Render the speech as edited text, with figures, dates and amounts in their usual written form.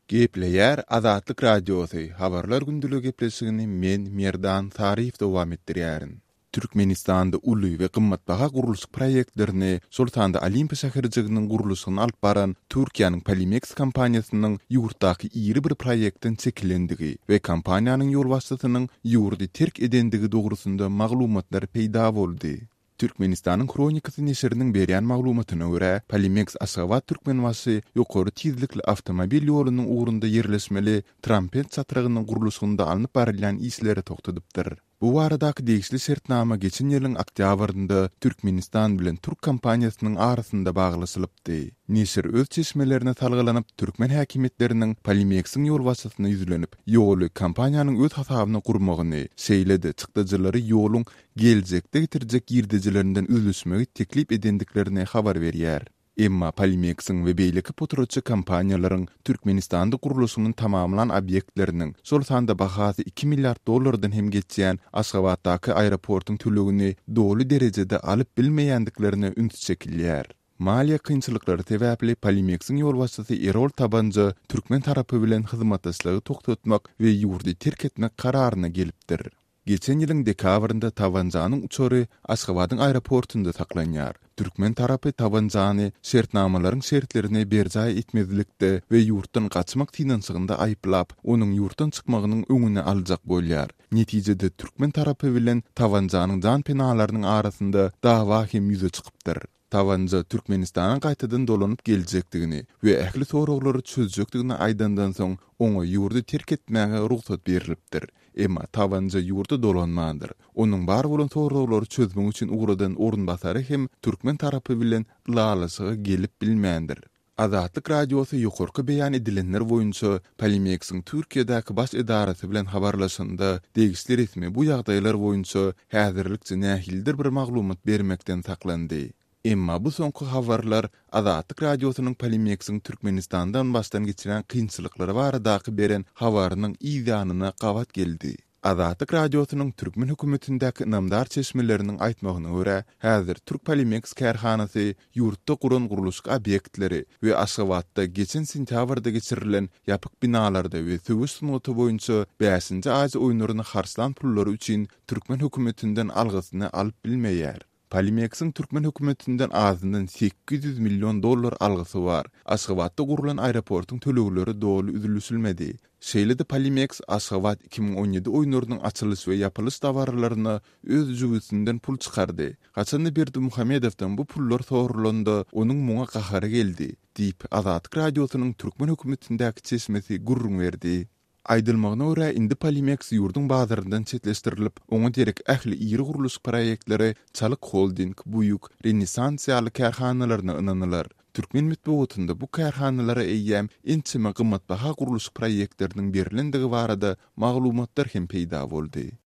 Gepleyer Azatlyk Radiosu habarlar gündülügi gepleşigini men Merdan Tarif dowam etdirýärin. Türkmenistanda uly we gymmatbaha guruluş proýektlerini Sultanda Olimpiya şäherçiginiň guruluşyny alyp baran Türkiýanyň Polimex kompaniýasynyň ýurtdaky iri bir proýekden çekilendigi we kompaniýanyň ýol başçysynyň ýurdy terk edendigi dogrusynda maglumatlar peýda boldy. Türkmenistanyň Kronikasy neşriniň berýän maglumatyna görä, Polimex Aşgabat Türkmenwasy ýokary tizlikli awtomobil ýolunyň ugrunda ýerleşmeli trampet çatragynyň guruluşynda alınıp barylýan isleri toktadypdyr. Bu waradaky degişli şertnama geçen ýylyň oktýabrynda Türkmenistan bilen Türk kompaniýasynyň arasynda baglaşylypdy. Neşir öz çeşmelerine talgylanyp Türkmen häkimetleriniň Polimex'iň ýol başçysyna ýüzlenip, ýoly kompaniýanyň öz hasabyna gurmagyny şeýledi. Çykdyjylary ýoluň geljekde getirjek ýerdejilerinden üzülmegi teklip edendiklerini habar berýär. Emma Polimex'iň we beýleki potroçy kompaniýalaryň Türkmenistanda guruluşynyň tamamlanan obyektleriniň şol sanda bahasy 2 milliard dollardan hem geçýän Aşgabatdaky aeroportyň tülegini dolu derejede alyp bilmeýändiklerini üns çekilýär. Maliýe kynçylyklary sebäpli Polimex'iň ýol başçysy Erol Tabanjy Türkmen tarapy bilen hyzmatdaşlygy toktatmak we ýurdy terk etmek kararyna gelipdir. Geçen ýylyň dekabrynda Tabanjanyň uçary Aşgabatyň aeroportunda saklanýar. Türkmen tarapy Tabanjany şertnamalaryň şertlerini berjay etmezlikde we ýurtdan gaçmak tinançygynda aýplap, onuň ýurtdan çykmagynyň öňüne aljak bolýar. Netijede Türkmen tarapy bilen Tabanjanyň jan penalarynyň arasynda dawa hem ýüze çykypdyr. Tabanca Türkmenistana gaýtadan dolanyp geljekdigini we ähli soraglary çözjekdigini aýdandan soň oňa ýurdy terk etmäge ruhsat berilipdir. Emma Tabanca ýurdy dolanmandyr. Onuň bar bolan soraglary çözmek üçin ugradan orunbasary hem Türkmen tarapy bilen lalaşyga gelip bilmändir. Azatlyk Radiosu ýokarky beýan edilenler boýunça Polimex'iň Türkiýedäki baş edarasy bilen habarlaşynda degişli resmi bu ýagdaýlar boýunça häzirlikçe nähildir bir maglumat bermekden saklandy. Emma bu soňky habarlar Azatlyk Radiosynyň Polimex'iň Türkmenistandan başdan geçiren kynçylyklary baradaky beren habarynyň ýanyna gawat geldi. Azatlyk Radiosynyň Türkmen hökümetindäki namdar çeşmeleriniň aýtmagyna görä, häzir Türk Polimex kärhanasy ýurtda guran guruluş obyektleri we Aşgabatda geçen sentýabrda geçirilen ýapyk binalarda we töwüş noty boýunça 5-nji aýy oýunlaryny harslan pullary üçin Türkmen hökümetinden algysyny alyp bilmeýär. Polimex'iň Türkmen hökümetinden azyndan 800 milyon dollar algysy bar. Aşgabatda gurulan aeroportyň tölegleri dolu üzülmedi. Şeýlede Polimex Aşgabat 2017 oýunlarynyň açylış we ýapylış dawarlaryna öz jügüsinden pul çykardy. Haçandy Berdi Muhammedowdan bu pullar sorulanda onuň muňa gahary geldi, diýip Azatlyk Radiosynyň Türkmen hökümetindäki çeşmesi gurrun berdi. Aýdylmagyna görä indi Polimex ýurduň bazaryndan çetleşdirilip, oňa derek ähli iri guruluş proýektleri Çalyk Holding, Buyuk, Renesansiýaly kärhanalaryna ynanylar. Türkmen mitbuatynda bu kärhanalara eýýäm ençime gymmatbaha guruluş proýektleriniň berilendigi barada maglumatlar hem peýda boldy.